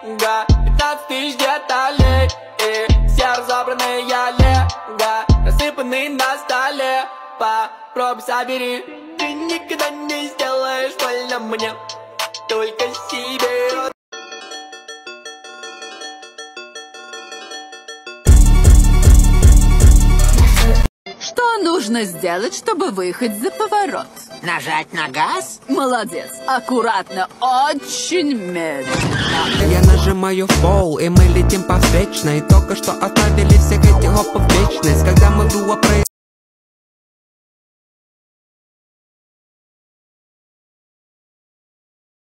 15 тысяч деталей, и все разобранные лего, рассыпанные на столе. Попробуй собери, ты никогда не сделаешь больно мне, только себе. Что нужно сделать, чтобы выехать за поворот? Нажать на газ? Молодец. Аккуратно, очень медленно. Я нажимаю в пол, и мы летим по встречной. Только что оставили всех этих хопов в вечность. Когда мы в дуо